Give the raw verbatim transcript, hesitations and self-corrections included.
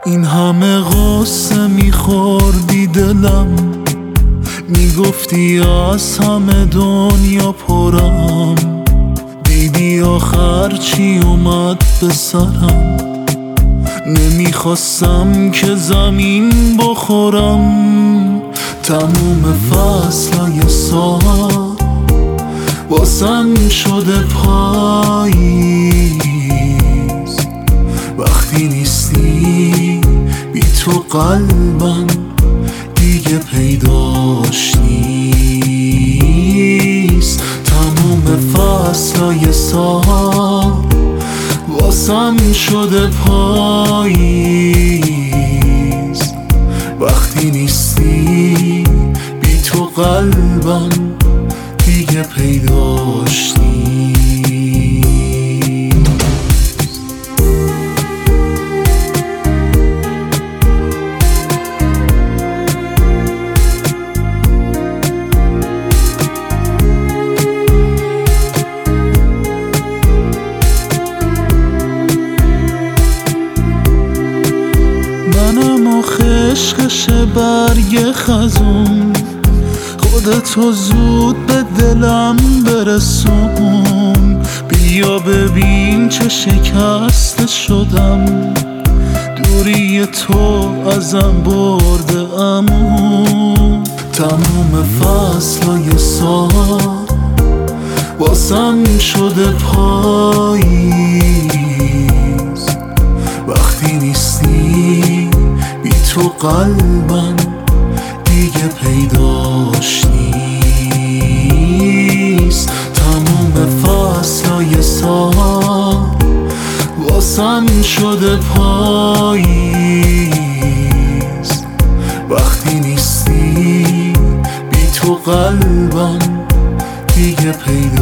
این همه غصه میخوردی دلم، میگفتی از همه دنیا پرم، دیدی آخر چی اومد به سرم. نمیخواستم که زمین بخورم، تموم فصلای سال واسم شده پاییز. وقتی نیستی بی تو قلبم دیگه پیداش نیست. تموم فصلای سال واسم شده پاییز. وقتی نیستی بی تو قلبم دیگه پیداش نیست. منم آخه عشقش برگ خزون، خودتو زود به دلم برسون. بیا ببین چه شکسته شدم، دوری تو ازم برده امون. تموم فصلای سال واسم شده پاییز. وقتی نیستی بی تو قلبم دیگه پیداش نیست. تموم فصلای سال واسم شده پاییز. وقتی نیستی بی تو قلبم دیگه پیداش